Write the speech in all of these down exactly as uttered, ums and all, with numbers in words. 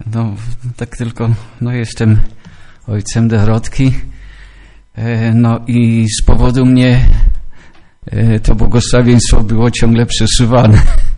No, tak tylko, no jestem ojcem Dorotki, no i z powodu mnie to błogosławieństwo było ciągle przesuwane.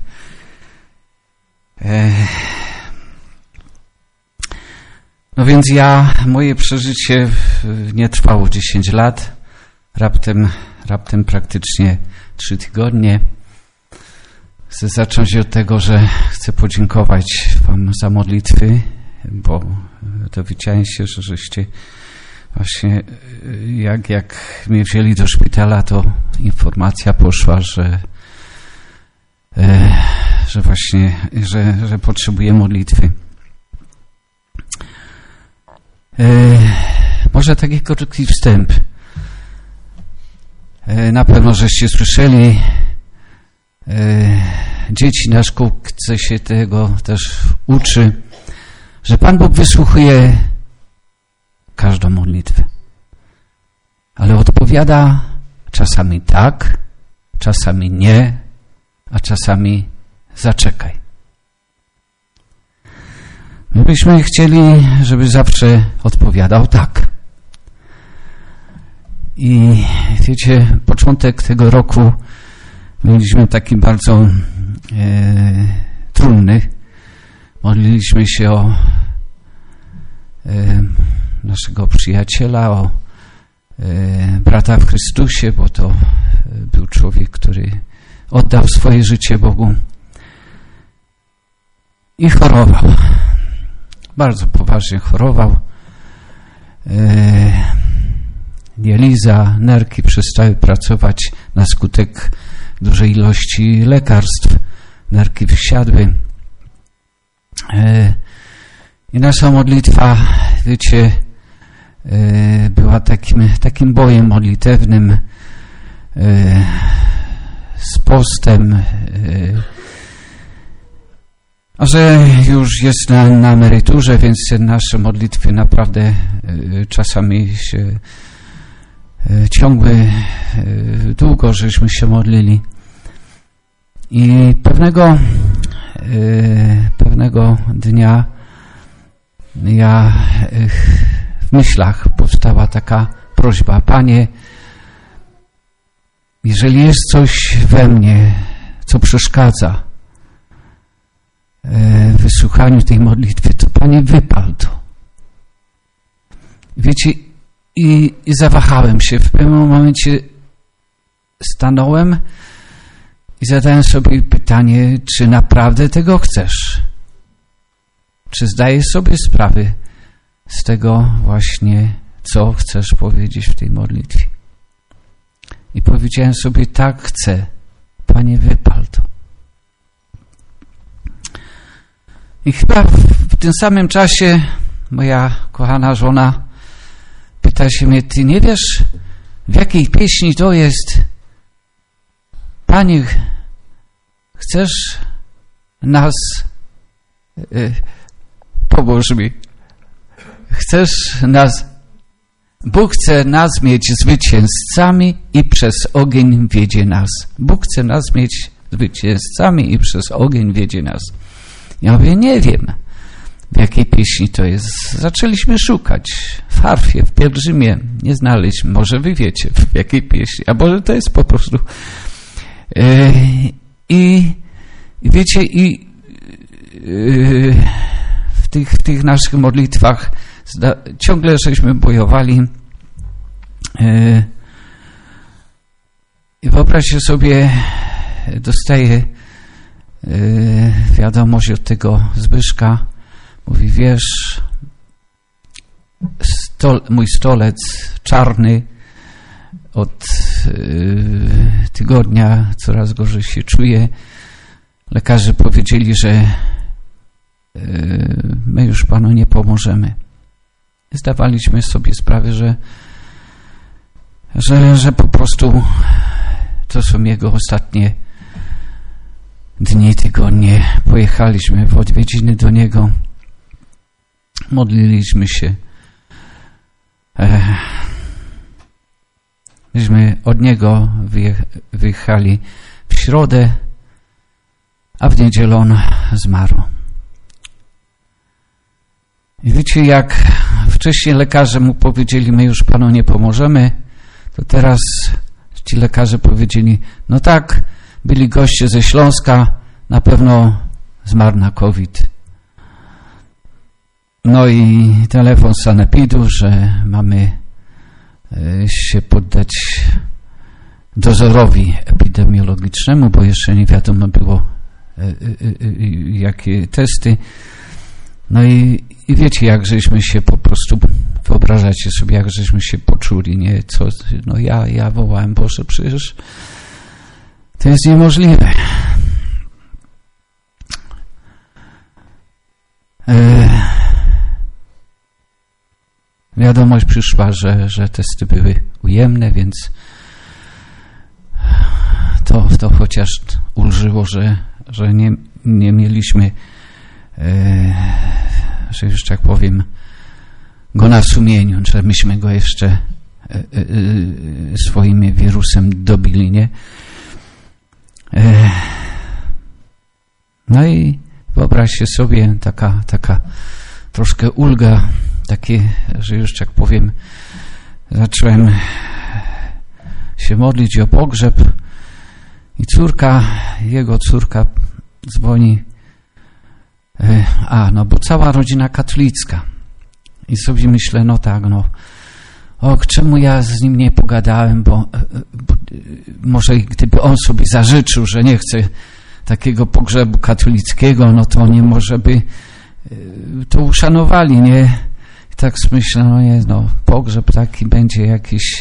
No więc ja, moje przeżycie nie trwało dziesięć lat, raptem, raptem praktycznie trzy tygodnie. Chcę zacząć od tego, że chcę podziękować wam za modlitwy, bo dowiedziałem się, że żeście właśnie jak, jak mnie wzięli do szpitala, to informacja poszła, że, że właśnie, że, że potrzebuję modlitwy. Może taki krótki wstęp. Na pewno żeście słyszeli, dzieci na szkółce się tego też uczy, że Pan Bóg wysłuchuje każdą modlitwę, ale odpowiada czasami tak, czasami nie, a czasami zaczekaj. My byśmy chcieli, żeby zawsze odpowiadał tak. I wiecie, początek tego roku mieliśmy taki bardzo e, trudny. Modliliśmy się o e, naszego przyjaciela, o e, brata w Chrystusie, bo to e, był człowiek, który oddał swoje życie Bogu i chorował. Bardzo poważnie chorował. E, dializa, nerki przestały pracować na skutek dużej ilości lekarstw. Nerki wysiadły. E, I nasza modlitwa, wiecie, e, była takim, takim bojem modlitewnym, e, z postem. E, a że już jest na, na emeryturze, więc nasze modlitwy naprawdę e, czasami się e, ciągły, e, długo żeśmy się modlili. I pewnego, e, pewnego dnia ja e, w myślach powstała taka prośba: Panie, jeżeli jest coś we mnie, co przeszkadza w wysłuchaniu tej modlitwy, to Panie, wypal to. Wiecie, i, i zawahałem się. W pewnym momencie stanąłem i zadałem sobie pytanie, czy naprawdę tego chcesz? Czy zdajesz sobie sprawę z tego właśnie, co chcesz powiedzieć w tej modlitwie? I powiedziałem sobie: tak, chcę. Panie, wypal to. I chyba w tym samym czasie moja kochana żona pyta się mnie: ty nie wiesz, w jakiej pieśni to jest? Panie, chcesz nas, yy, pomóż mi, chcesz nas, Bóg chce nas mieć zwycięzcami i przez ogień wiedzie nas. Bóg chce nas mieć zwycięzcami i przez ogień wiedzie nas. Ja mówię: nie wiem, w jakiej pieśni to jest. Zaczęliśmy szukać w harfie, w pielgrzymie, nie znaleźliśmy. Może wy wiecie, w jakiej pieśni, a może to jest po prostu. Yy, I wiecie, i yy, w, tych, w tych naszych modlitwach zda, ciągle żeśmy bojowali. Yy, I wyobraźcie sobie, dostaję Yy, wiadomość od tego Zbyszka. Mówi: wiesz, stol, mój stolec czarny od yy, tygodnia coraz gorzej się czuje. Lekarze powiedzieli, że yy, my już panu nie pomożemy. Zdawaliśmy sobie sprawę, że, że, że po prostu to są jego ostatnie dni, tygodnie. Pojechaliśmy w odwiedziny do niego, modliliśmy się. Myśmy od niego wyjechali w środę, a w niedzielę on zmarł. I wiecie, jak wcześniej lekarze mu powiedzieli, my już panu nie pomożemy, to teraz ci lekarze powiedzieli, no tak, byli goście ze Śląska, na pewno zmarł na COVID. No i telefon z sanepidu, że mamy się poddać dozorowi epidemiologicznemu, bo jeszcze nie wiadomo było, jakie testy. No i, i wiecie, jak żeśmy się po prostu, wyobrażacie sobie, jak żeśmy się poczuli, nie? Co, no ja, ja wołałem, Boże, przecież to jest niemożliwe. E, wiadomość przyszła, że, że testy były ujemne, więc to, to chociaż ulżyło, że, że nie, nie mieliśmy, e, że już tak powiem, go na sumieniu, że myśmy go jeszcze e, e, swoim wirusem dobili, nie? E, no i wyobraźcie sobie, taka, taka troszkę ulga, takie, że już tak powiem, zacząłem się modlić o pogrzeb i córka, jego córka dzwoni, a no bo cała rodzina katolicka. I sobie myślę, no tak, no o, czemu ja z nim nie pogadałem, bo, bo może gdyby on sobie zażyczył, że nie chce takiego pogrzebu katolickiego, no to nie może by to uszanowali, nie? I tak myślę, no nie, no pogrzeb taki będzie jakiś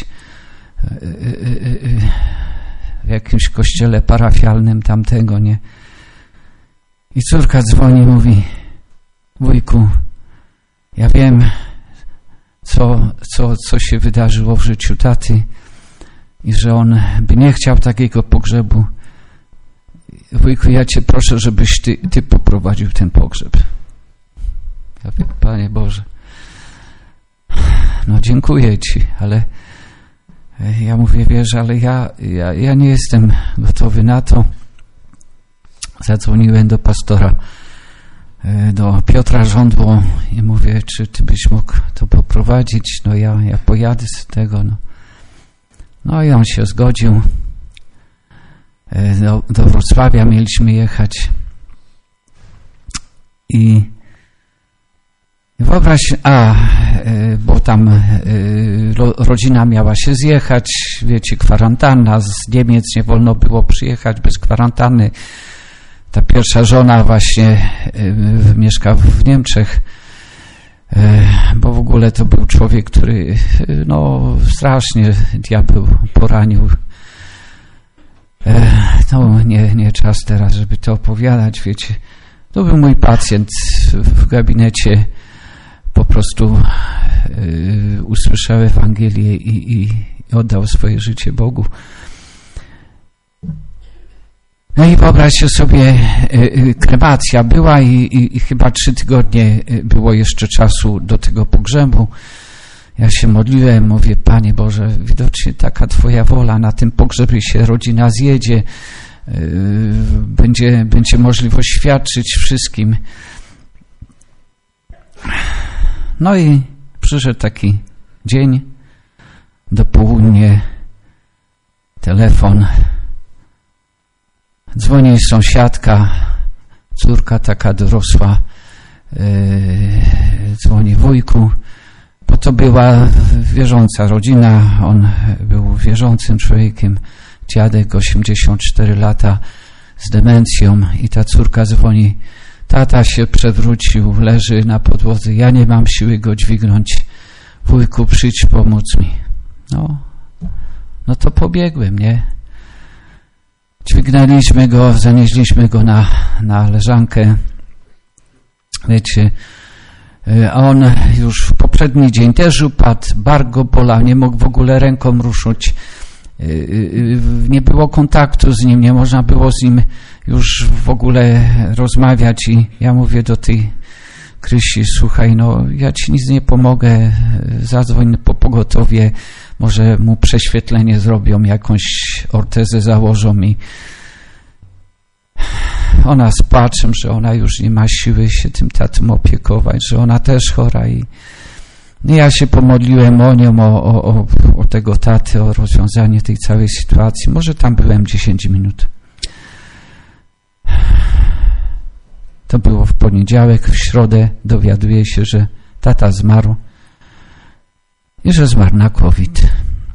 w jakimś kościele parafialnym tamtego, nie? I córka dzwoni i mówi, wujku, ja wiem, co, co, co się wydarzyło w życiu taty i że on by nie chciał takiego pogrzebu. Wujku, ja cię proszę, żebyś ty, ty poprowadził ten pogrzeb. Ja mówię, Panie Boże, no dziękuję Ci, ale ja mówię, wiesz, ale ja, ja, ja nie jestem gotowy na to. Zadzwoniłem do pastora, do Piotra Żądło i mówię, czy Ty byś mógł to poprowadzić? No ja, ja pojadę z tego. No, no i on się zgodził. Do, do Wrocławia mieliśmy jechać i wyobraź, a, bo tam rodzina miała się zjechać, wiecie, kwarantanna, z Niemiec nie wolno było przyjechać bez kwarantanny. Ta pierwsza żona właśnie mieszka w Niemczech, bo w ogóle to był człowiek, który no strasznie diabeł poranił. No nie, nie czas teraz, żeby to opowiadać, wiecie. To był mój pacjent w gabinecie, po prostu yy, usłyszał Ewangelię i, i oddał swoje życie Bogu. No i wyobraźcie sobie, yy, kremacja była i, i, i chyba trzy tygodnie było jeszcze czasu do tego pogrzebu. Ja się modliłem, mówię, Panie Boże, widocznie taka Twoja wola, na tym pogrzebie się rodzina zjedzie, yy, będzie, będzie możliwość świadczyć wszystkim. No i przyszedł taki dzień, do południa, telefon, dzwoni sąsiadka, córka taka dorosła, yy, dzwoni wujku, bo to była wierząca rodzina, on był wierzącym człowiekiem, dziadek, osiemdziesiąt cztery lata, z demencją i ta córka dzwoni, tata się przewrócił, leży na podłodze, ja nie mam siły go dźwignąć, wujku, przyjdź pomóc mi. No, no to pobiegłem, nie? Dźwignęliśmy go, zanieśliśmy go na, na leżankę, wiecie, a on już w poprzedni dzień też upadł, bark go bolał, nie mógł w ogóle ręką ruszyć, nie było kontaktu z nim, nie można było z nim już w ogóle rozmawiać i ja mówię do tej Krysi, słuchaj, no ja ci nic nie pomogę, zadzwoń po pogotowie, może mu prześwietlenie zrobią, jakąś ortezę założą i ona z płaczem, że ona już nie ma siły się tym tatą opiekować, że ona też chora i ja się pomodliłem o nią, o, o, o tego taty, o rozwiązanie tej całej sytuacji. Może tam byłem dziesięć minut. To było w poniedziałek, w środę dowiaduję się, że tata zmarł i że zmarł na COVID.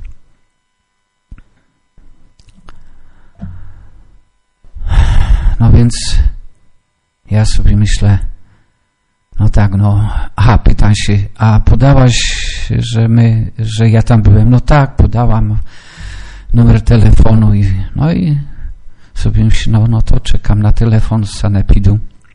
No więc ja sobie myślę, no tak, no, aha, pytam się, a podałaś, że my, że ja tam byłem? No tak, podałam numer telefonu i no i sobie myślę, no, no to czekam na telefon z sanepidu.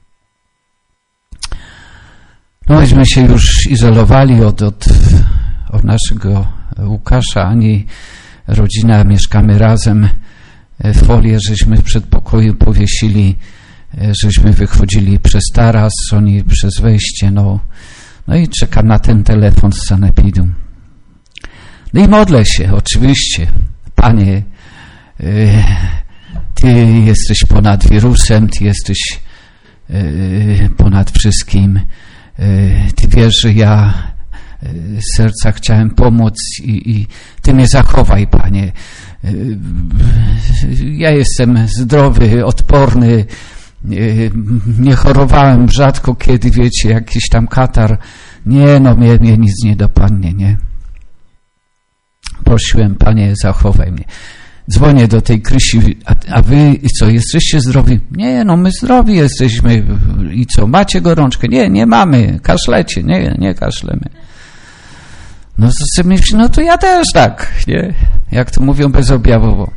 No myśmy się już izolowali od, od, od naszego Łukasza, ani rodzina, mieszkamy razem. Folię żeśmy w przedpokoju powiesili, żeśmy wychodzili przez taras, oni przez wejście, no, no i czekam na ten telefon z sanepidu. No i modlę się, oczywiście. Panie, y, Ty jesteś ponad wirusem, Ty jesteś y, ponad wszystkim. Y, Ty wiesz, że ja y, z serca chciałem pomóc i, i Ty mnie zachowaj, Panie. Y, ja jestem zdrowy, odporny, nie chorowałem rzadko kiedy, wiecie, jakiś tam katar. Nie, no mnie, mnie nic nie dopadnie, nie. Prosiłem, Panie, zachowaj mnie. Dzwonię do tej Krysi, a, a wy co, jesteście zdrowi? Nie, no my zdrowi jesteśmy. I co, macie gorączkę? Nie, nie mamy. Kaszlecie? Nie, nie kaszlemy. No to sobie myślę, no to ja też tak, nie? Jak to mówią, bezobjawowo.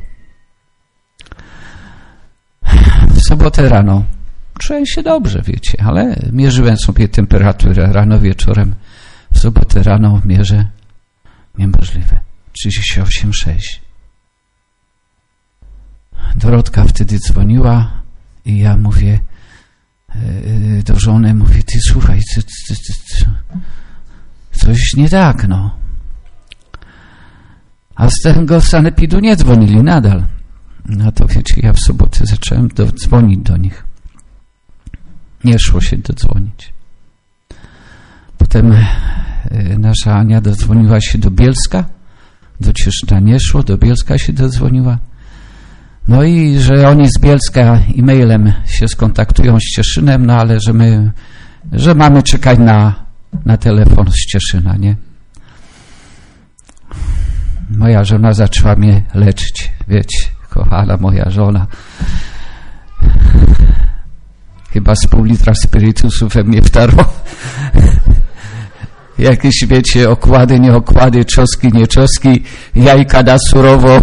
W sobotę rano czułem się dobrze, wiecie, ale mierzyłem sobie temperaturę rano, wieczorem. W sobotę rano mierzę, niemożliwe, trzydzieści osiem przecinek sześć. Dorotka wtedy dzwoniła i ja mówię yy, do żony, mówię, ty słuchaj, ty, ty, ty, ty, coś nie tak, no. A z tego sanepidu nie dzwonili nadal. No to wiecie, ja w sobotę zacząłem do, dzwonić do nich. Nie szło się dodzwonić. Potem y, nasza Ania dodzwoniła się do Bielska, do Cieszyna nie szło, do Bielska się dodzwoniła. No i że oni z Bielska e-mailem się skontaktują z Cieszynem, no ale że my, że mamy czekać na, na telefon z Cieszyna, nie? Moja żona zaczęła mnie leczyć, wiecie, kochana moja żona. Chyba z pół litra spirytusu we mnie wtarło. Jakieś, wiecie, okłady, nie okłady, czoski, nie czoski, jajka na surowo.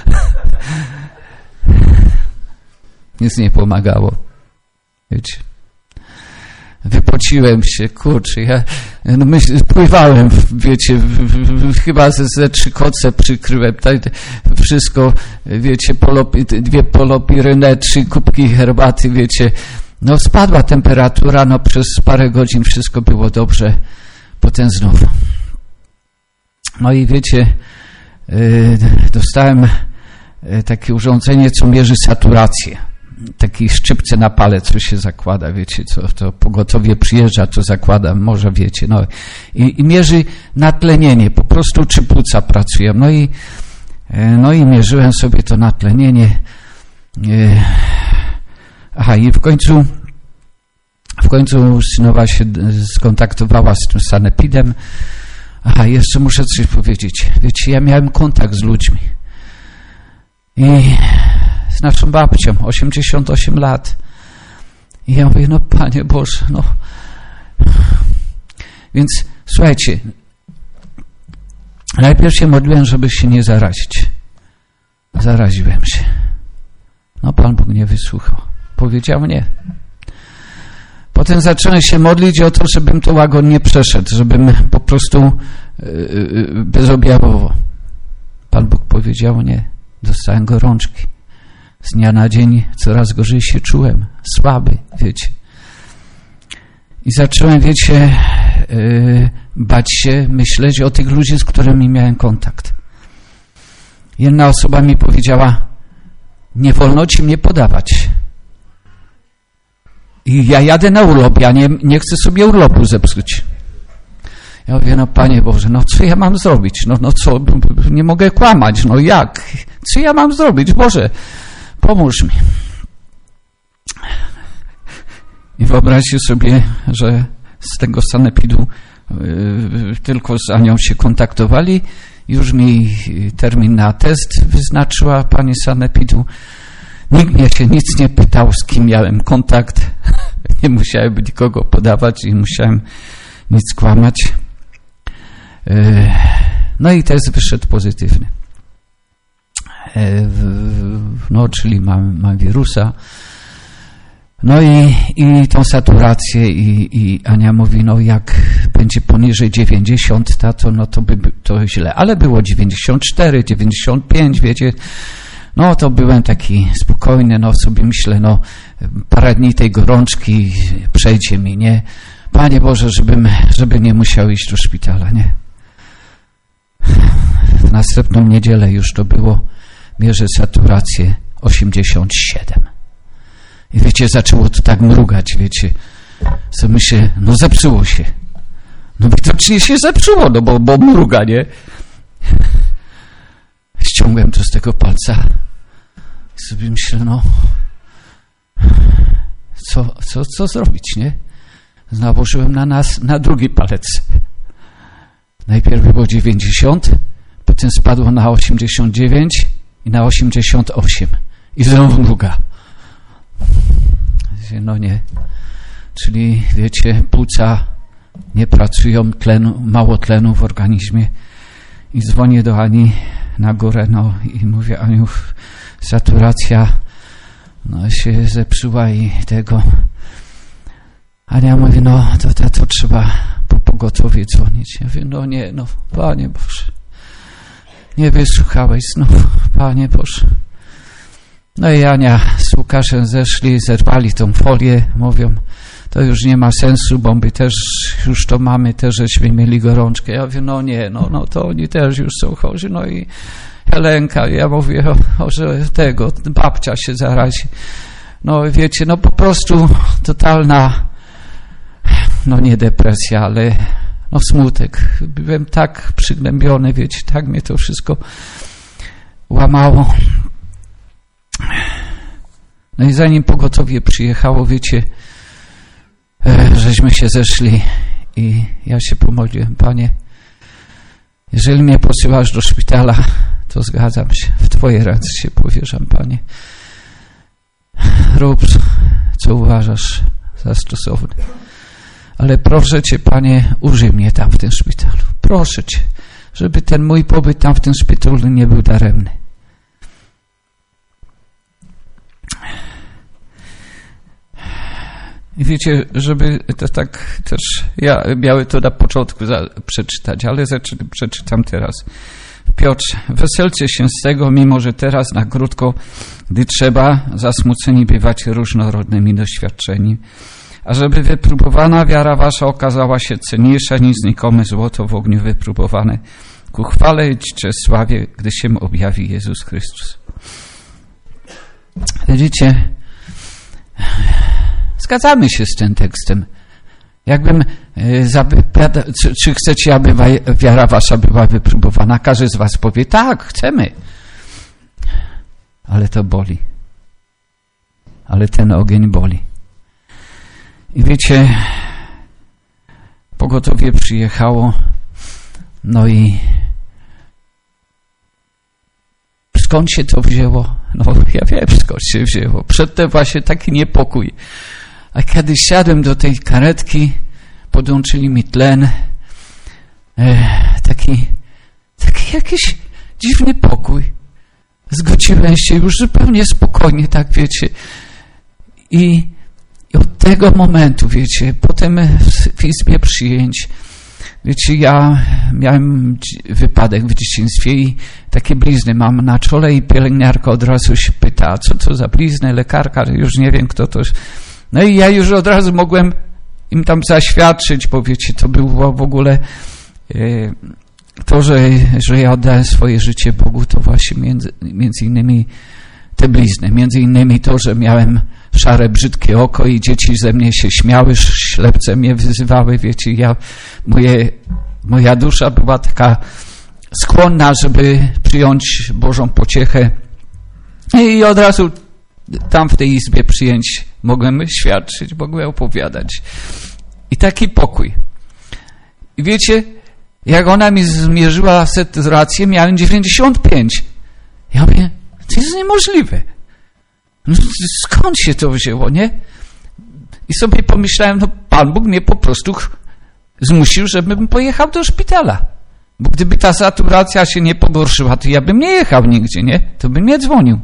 Nic nie pomagało. Wiecie. Wypociłem się, kurczę, ja no myśl, pływałem, wiecie, w, w, w, chyba ze, ze trzy koce przykryłem, tak, wszystko, wiecie, polopi, dwie polopirynę, trzy kubki herbaty, wiecie, no spadła temperatura, no przez parę godzin wszystko było dobrze, potem znowu. No i wiecie, yy, dostałem yy, takie urządzenie, co mierzy saturację. Taki szczypce na palec, co się zakłada, wiecie, co to pogotowie przyjeżdża, to zakłada, może wiecie, no i, i mierzy natlenienie, po prostu czy płuca pracują, no i no i mierzyłem sobie to natlenienie. Aha, i w końcu w końcu synowa się skontaktowała z tym sanepidem. Aha, jeszcze muszę coś powiedzieć, wiecie, ja miałem kontakt z ludźmi i z naszą babcią, osiemdziesiąt osiem lat. I ja mówię, no Panie Boże, no. Więc słuchajcie, najpierw się modliłem, żeby się nie zarazić. Zaraziłem się. No Pan Bóg nie wysłuchał. Powiedział nie. Potem zacząłem się modlić o to, żebym to łagodnie przeszedł, żebym po prostu yy, bezobjawowo. Pan Bóg powiedział nie. Dostałem gorączki. Z dnia na dzień coraz gorzej się czułem, słaby, wiecie. I zacząłem, wiecie, yy, bać się, myśleć o tych ludzi, z którymi miałem kontakt. Jedna osoba mi powiedziała, nie wolno ci mnie podawać. I ja jadę na urlop, ja nie, nie chcę sobie urlopu zepsuć. Ja mówię, no Panie Boże, no co ja mam zrobić? No, no co, nie mogę kłamać, no jak? Co ja mam zrobić? Boże, pomóż mi. I wyobraźcie sobie, że z tego sanepidu yy, tylko z Anią się kontaktowali, już mi termin na test wyznaczyła pani sanepidu. Nikt mnie się nic nie pytał, z kim miałem kontakt. Nie musiałem nikogo podawać i musiałem nic kłamać. Yy, no i test wyszedł pozytywny. Yy, no, czyli mam, mam wirusa. No i, i tą saturację i, i Ania mówi, no jak będzie poniżej dziewięćdziesiąt, tato, no to by to źle. Ale było dziewięćdziesiąt cztery, dziewięćdziesiąt pięć, wiecie. No to byłem taki spokojny, no sobie myślę, no parę dni tej gorączki przejdzie mi, nie? Panie Boże, żebym, żeby nie musiał iść do szpitala, nie? W następną niedzielę już to było, mierzę saturację osiemdziesiąt siedem. I wiecie, zaczęło to tak mrugać, wiecie. Co myślę, no zepsuło się. No widocznie się zepsuło, no bo, bo mruga, nie? Ściągłem to z tego palca. I sobie myślę, no co, co, co zrobić, nie? Nałożyłem na nas, na drugi palec. Najpierw było dziewięćdziesiąt, potem spadło na osiemdziesiąt dziewięć i na osiemdziesiąt osiem. I znowu mruga. No nie. Czyli wiecie, płuca nie pracują, tlenu, mało tlenu w organizmie. I dzwonię do Ani na górę, no i mówię, Aniu, saturacja no, się zepsuła i tego. Ania mówi, no to, to, to trzeba po pogotowie dzwonić. Ja mówię, no nie, no Panie Boże, nie wysłuchałeś znów, Panie Boże. No i Ania z Łukaszem zeszli, zerwali tą folię, mówią, to już nie ma sensu, bo my też już to mamy, też żeśmy mieli gorączkę. Ja mówię, no nie, no, no to oni też już są chorzy. No i Helenka, ja mówię, o, o, że tego, babcia się zarazi. No wiecie, no po prostu totalna, no nie depresja, ale no smutek. Byłem tak przygnębiony, wiecie, tak mnie to wszystko łamało. No i zanim pogotowie przyjechało, wiecie, e, żeśmy się zeszli i ja się pomodliłem, Panie, jeżeli mnie posyłasz do szpitala, to zgadzam się, w Twoje ręce się powierzam, Panie. Rób, co uważasz za stosowne. Ale proszę Cię, Panie, użyj mnie tam w tym szpitalu. Proszę Cię, żeby ten mój pobyt tam w tym szpitalu nie był daremny. I wiecie, żeby to tak też, ja miałem to na początku za, przeczytać, ale zaczy, przeczytam teraz. Piotrze, weselcie się z tego, mimo że teraz na krótko, gdy trzeba, zasmuceni bywacie różnorodnymi doświadczeniami, a żeby wypróbowana wiara wasza okazała się cenniejsza niż znikome złoto w ogniu wypróbowane, ku chwale i czci sławie, gdy się objawi Jezus Chrystus. Widzicie, zgadzamy się z tym tekstem. Jakbym zapowiadał, czy, czy chcecie, aby wiara wasza była wypróbowana? Każdy z was powie, tak, chcemy. Ale to boli. Ale ten ogień boli. I wiecie, pogotowie przyjechało, no i skąd się to wzięło? No ja wiem, skąd się wzięło. Przedtem właśnie taki niepokój. A kiedy siadłem do tej karetki, podłączyli mi tlen, e, taki, taki jakiś dziwny pokój. Zgodziłem się już zupełnie spokojnie, tak wiecie. I, i od tego momentu, wiecie, potem w izbie przyjęć, wiecie, ja miałem wypadek w dzieciństwie i takie blizny mam na czole i pielęgniarka od razu się pyta, co to za blizny, lekarka, już nie wiem kto to. No i ja już od razu mogłem im tam zaświadczyć, bo wiecie, to było w ogóle e, to, że, że ja oddałem swoje życie Bogu, to właśnie między, między innymi te blizny, między innymi to, że miałem szare, brzydkie oko i dzieci ze mnie się śmiały, ślepce mnie wyzywały, wiecie, ja, moje, moja dusza była taka skłonna, żeby przyjąć Bożą pociechę i od razu tam w tej izbie przyjęć mogłem świadczyć, mogłem opowiadać. I taki pokój. I wiecie, jak ona mi zmierzyła saturację, miałem dziewięćdziesiąt pięć. Ja mówię, to jest niemożliwe. No, skąd się to wzięło, nie? I sobie pomyślałem, no Pan Bóg mnie po prostu zmusił, żebym pojechał do szpitala. Bo gdyby ta saturacja się nie pogorszyła, to ja bym nie jechał nigdzie, nie? To bym nie dzwonił.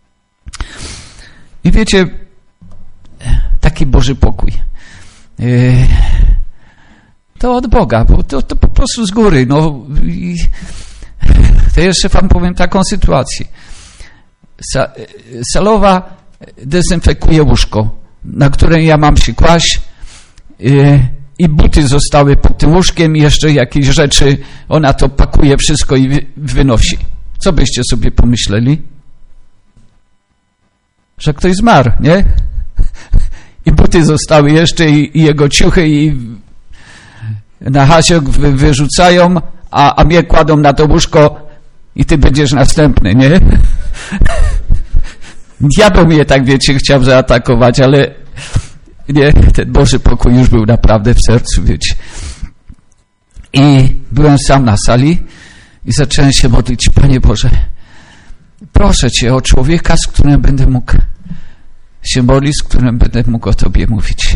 I wiecie, taki Boży pokój. Yy, to od Boga, bo to, to po prostu z góry. No, i to jeszcze wam powiem taką sytuację. Sa, salowa dezynfekuje łóżko, na które ja mam się kłaść yy, i buty zostały pod tym łóżkiem i jeszcze jakieś rzeczy. Ona to pakuje wszystko i wy, wynosi. Co byście sobie pomyśleli? Że ktoś zmarł, nie? I buty zostały jeszcze i, i jego ciuchy i na hasiok wy, wyrzucają, a, a mnie kładą na to łóżko i ty będziesz następny, nie? Diabeł mnie, tak wiecie, chciał zaatakować, ale nie, ten Boży pokój już był naprawdę w sercu, wiecie. I byłem sam na sali i zacząłem się modlić, Panie Boże, proszę Cię o człowieka, z którym będę mógł się modlić, z którym będę mógł o Tobie mówić.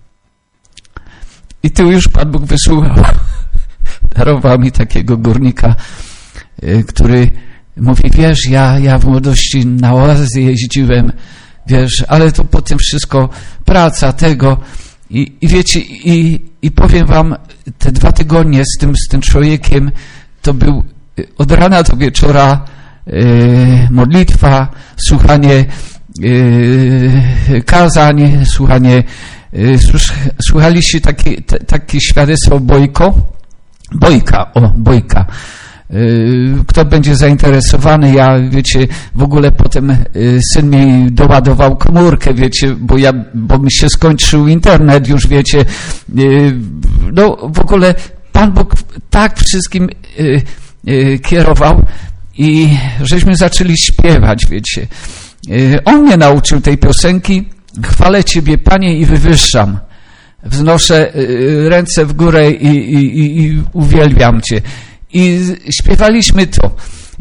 I tu już Pan Bóg wysłuchał. Darował mi takiego górnika, który mówi, wiesz, ja, ja w młodości na oazy jeździłem, wiesz, ale to potem wszystko praca tego i, i wiecie, i, i powiem wam, te dwa tygodnie z tym, z tym człowiekiem to był od rana do wieczora Yy, modlitwa, słuchanie yy, kazań, słuchanie, yy, słuch, słuchaliście takie, t, takie świadectwo Bojko? Bojka, o, Bojka. Yy, kto będzie zainteresowany, ja, wiecie, w ogóle potem yy, syn mi doładował komórkę, wiecie, bo ja, bo mi się skończył internet już, wiecie, yy, no w ogóle Pan Bóg tak wszystkim yy, yy, kierował, i żeśmy zaczęli śpiewać, wiecie. On mnie nauczył tej piosenki. Chwalę Ciebie, Panie, i wywyższam. Wznoszę ręce w górę i, i, i uwielbiam Cię. I śpiewaliśmy to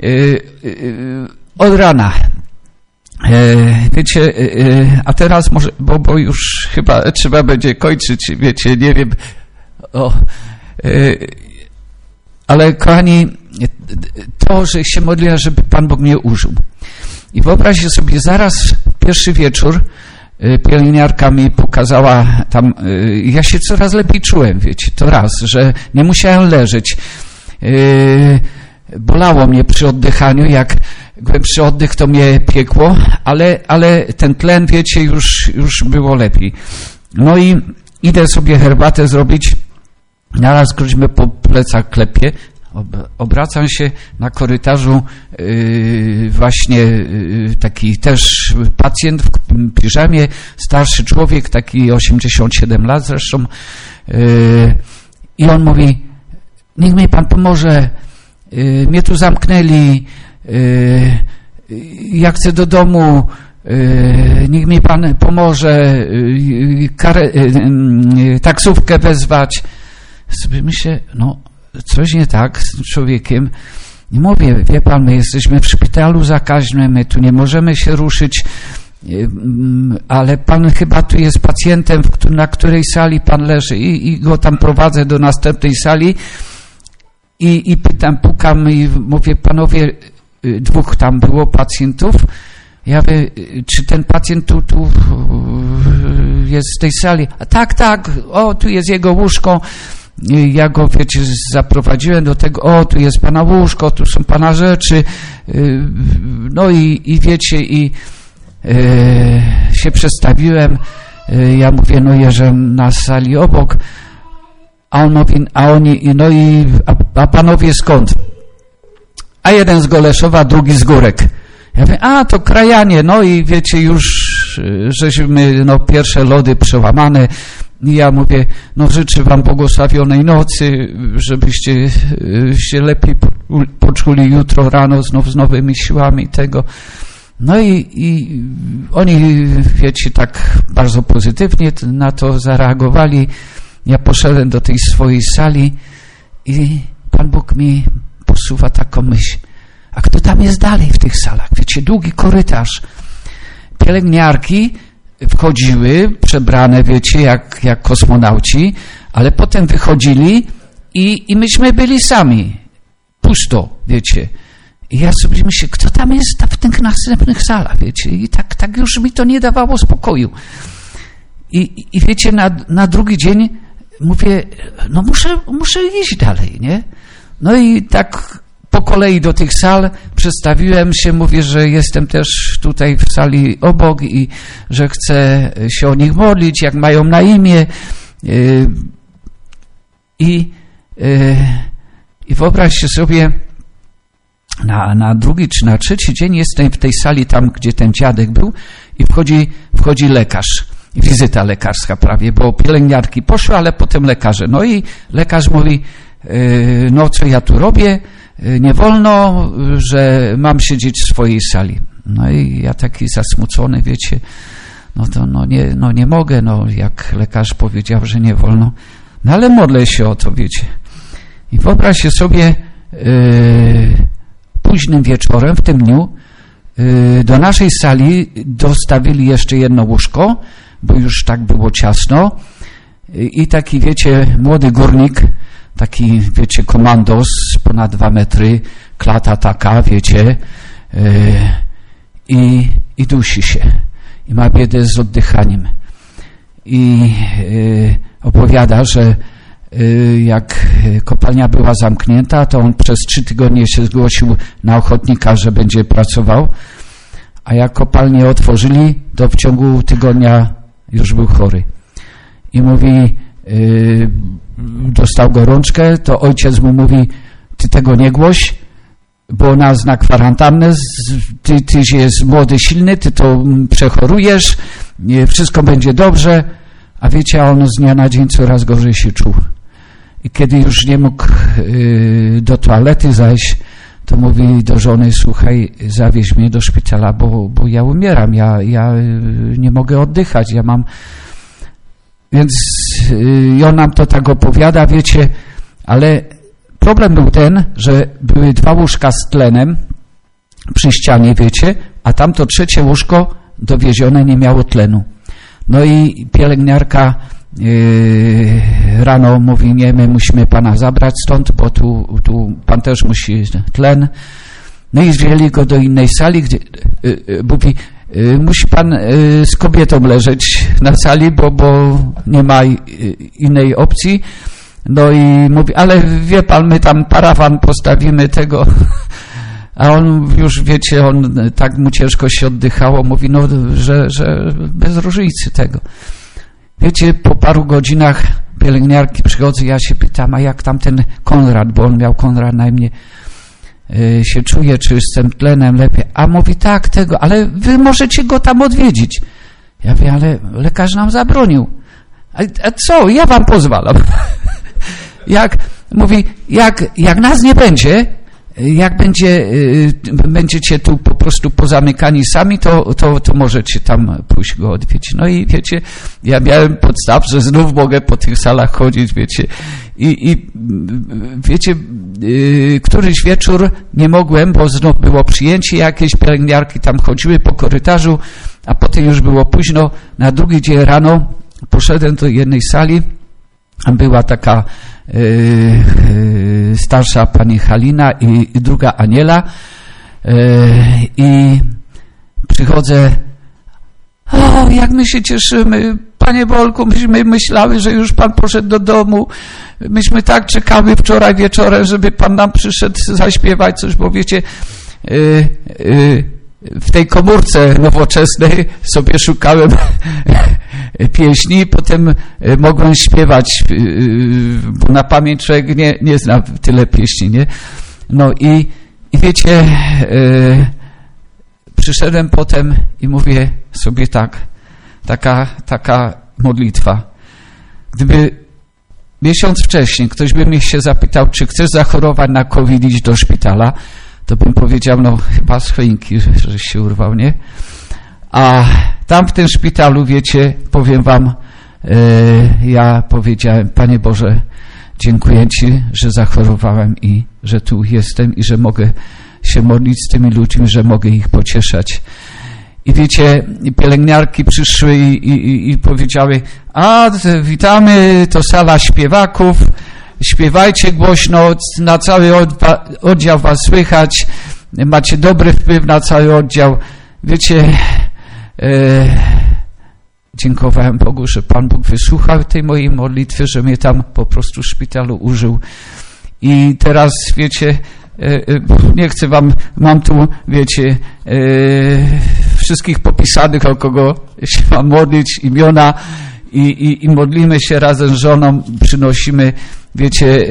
od rana. Wiecie, a teraz może, bo, bo już chyba trzeba będzie kończyć, wiecie, nie wiem. O, ale kochani, to, że się modliła, żeby Pan Bóg mnie użył. I wyobraźcie sobie, zaraz pierwszy wieczór pielęgniarka mi pokazała tam, ja się coraz lepiej czułem, wiecie, to raz, że nie musiałem leżeć. Bolało mnie przy oddychaniu, jak głębszy oddych to mnie piekło, ale, ale ten tlen, wiecie, już, już było lepiej. No i idę sobie herbatę zrobić, naraz ktoś mnie po plecach klepie, obracam się na korytarzu, yy, właśnie yy, taki też pacjent w piżamie, starszy człowiek, taki osiemdziesiąt siedem lat zresztą, yy, i on mówi, niech mnie Pan pomoże, yy, mnie tu zamknęli, yy, ja chcę do domu, yy, niech mnie Pan pomoże, yy, karę, yy, taksówkę wezwać. Sobie myślę, no coś nie tak z tym człowiekiem. Nie mówię, wie Pan, my jesteśmy w szpitalu zakaźnym, my tu nie możemy się ruszyć, ale Pan chyba tu jest pacjentem, na której sali Pan leży, i, i go tam prowadzę do następnej sali i, i pytam, pukam i mówię, panowie, dwóch tam było pacjentów, ja mówię, czy ten pacjent tu, tu jest w tej sali? A tak, tak, o, tu jest jego łóżko. Ja go, wiecie, zaprowadziłem do tego, o, tu jest Pana łóżko, tu są Pana rzeczy, no i, i wiecie, i e, się przestawiłem, e, ja mówię, no jeżdżę na sali obok, a on mówi, a oni, no i, a, a panowie skąd? A jeden z Goleszowa, drugi z Górek. Ja mówię, a to krajanie, no i wiecie, już żeśmy, no, pierwsze lody przełamane. I ja mówię, no, życzę wam błogosławionej nocy, żebyście się lepiej poczuli jutro rano znów z nowymi siłami tego. No i, i oni, wiecie, tak bardzo pozytywnie na to zareagowali. Ja poszedłem do tej swojej sali i Pan Bóg mi posuwa taką myśl. A kto tam jest dalej w tych salach? Wiecie, długi korytarz. Pielęgniarki wchodziły, przebrane, wiecie, jak, jak kosmonauci, ale potem wychodzili i, i myśmy byli sami. Pusto, wiecie. I ja sobie myślę, kto tam jest w tych następnych salach, wiecie. I tak, tak już mi to nie dawało spokoju. I, i wiecie, na, na drugi dzień mówię, no muszę, muszę iść dalej, nie? No i tak po kolei do tych sal przedstawiłem się, mówię, że jestem też tutaj w sali obok i że chcę się o nich modlić, jak mają na imię. I, i wyobraźcie sobie, na, na drugi czy na trzeci dzień jestem w tej sali tam, gdzie ten dziadek był i wchodzi, wchodzi lekarz. Wizyta lekarska prawie, bo pielęgniarki poszły, ale potem lekarze. No i lekarz mówi, no co ja tu robię? Nie wolno, że mam siedzieć w swojej sali. No i ja taki zasmucony, wiecie, no to no nie, no nie mogę, no jak lekarz powiedział, że nie wolno. No ale modlę się o to, wiecie. I wyobraźcie sobie, yy, późnym wieczorem w tym dniu yy, do naszej sali dostawili jeszcze jedno łóżko, bo już tak było ciasno. I taki, wiecie, młody górnik, taki, wiecie, komandos, ponad dwa metry, klata taka, wiecie, yy, i, i dusi się. I ma biedę z oddychaniem. I yy, opowiada, że yy, jak kopalnia była zamknięta, to on przez trzy tygodnie się zgłosił na ochotnika, że będzie pracował, a jak kopalnię otworzyli, to w ciągu tygodnia już był chory. I mówi, yy, dostał gorączkę, to ojciec mu mówi, ty tego nie głoś, bo nas na kwarantannę, ty, ty jest młody, silny, ty to przechorujesz, nie, wszystko będzie dobrze, a wiecie, a on z dnia na dzień coraz gorzej się czuł. I kiedy już nie mógł yy, do toalety zajść, to mówi do żony, słuchaj, zawieź mnie do szpitala, bo, bo ja umieram, ja, ja yy, nie mogę oddychać, ja mam... Więc yy, on nam to tak opowiada, wiecie, ale problem był ten, że były dwa łóżka z tlenem przy ścianie, wiecie, a tamto trzecie łóżko dowiezione nie miało tlenu. No i pielęgniarka yy, rano mówi, nie, my musimy pana zabrać stąd, bo tu, tu pan też musi tlen. No i wzięli go do innej sali, gdzie yy, yy, mówi, yy, musi pan yy, z kobietą leżeć na sali, bo, bo nie ma yy, innej opcji. No i mówi, ale wie pan, my tam parawan postawimy tego. A on już, wiecie, on tak mu ciężko się oddychało, mówi, no, że, że bez różnicy tego. Wiecie, po paru godzinach pielęgniarki przychodzą, ja się pytam, a jak tam ten Konrad, bo on miał Konrad na imię, yy, się czuje, czy z tym tlenem lepiej. A mówi, tak, tego, ale wy możecie go tam odwiedzić. Ja mówię, ale lekarz nam zabronił. A, a co, ja wam pozwalam. Jak, mówi, jak, jak nas nie będzie, jak będzie, y, będziecie tu po prostu pozamykani sami, to, to, to możecie tam pójść go odwiedzić. No i wiecie, ja miałem podstaw, że znów mogę po tych salach chodzić, wiecie. I, i wiecie, y, któryś wieczór nie mogłem, bo znów było przyjęcie, jakieś pielęgniarki tam chodziły po korytarzu, a potem już było późno. Na drugi dzień rano poszedłem do jednej sali, a była taka Yy, yy, starsza pani Halina i, i druga Aniela yy, i przychodzę, o, jak my się cieszymy, panie Bolku, myśmy myślały, że już pan poszedł do domu, myśmy tak czekały wczoraj wieczorem, żeby pan nam przyszedł zaśpiewać coś, bo wiecie, yy, yy, w tej komórce nowoczesnej sobie szukałem pieśni, potem mogłem śpiewać, bo na pamięć człowiek nie, nie zna tyle pieśni, nie? No i, i wiecie, przyszedłem potem i mówię sobie tak, taka, taka modlitwa. Gdyby miesiąc wcześniej ktoś by mnie się zapytał, czy chcesz zachorować na COVID i iść do szpitala, to bym powiedział, no chyba z choinki, że, że się urwał, nie? A tam w tym szpitalu, wiecie, powiem wam, yy, ja powiedziałem, Panie Boże, dziękuję Ci, że zachorowałem i że tu jestem i że mogę się modlić z tymi ludźmi, że mogę ich pocieszać. I wiecie, pielęgniarki przyszły i, i, i powiedziały, a witamy, to sala śpiewaków, śpiewajcie głośno, na cały oddział was słychać, macie dobry wpływ na cały oddział. Wiecie, e, dziękowałem Bogu, że Pan Bóg wysłuchał tej mojej modlitwy, że mnie tam po prostu w szpitalu użył. I teraz, wiecie, nie chcę wam, mam tu, wiecie, wszystkich popisanych, o kogo się mam modlić, imiona i, i, i modlimy się razem z żoną, przynosimy, wiecie,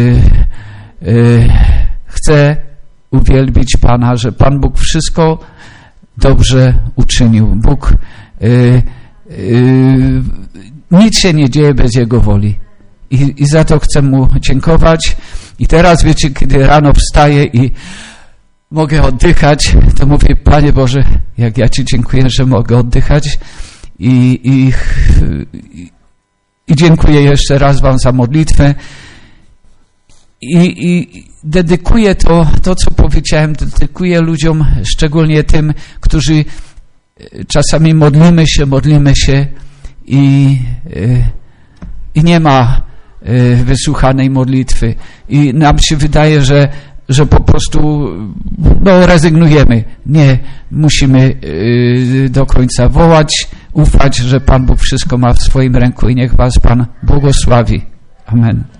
chcę uwielbić Pana, że Pan Bóg wszystko dobrze uczynił. Bóg, nic się nie dzieje bez Jego woli. I, I za to chcę Mu dziękować. I teraz, wiecie, kiedy rano wstaję i mogę oddychać, to mówię, Panie Boże, jak ja Ci dziękuję, że mogę oddychać i, i, i dziękuję jeszcze raz Wam za modlitwę i, i dedykuję to, to, co powiedziałem, dedykuję ludziom, szczególnie tym, którzy czasami modlimy się, modlimy się i, i nie ma wysłuchanej modlitwy i nam się wydaje, że, że po prostu no, rezygnujemy. Nie, musimy do końca wołać, ufać, że Pan Bóg wszystko ma w swoim ręku i niech was Pan błogosławi. Amen.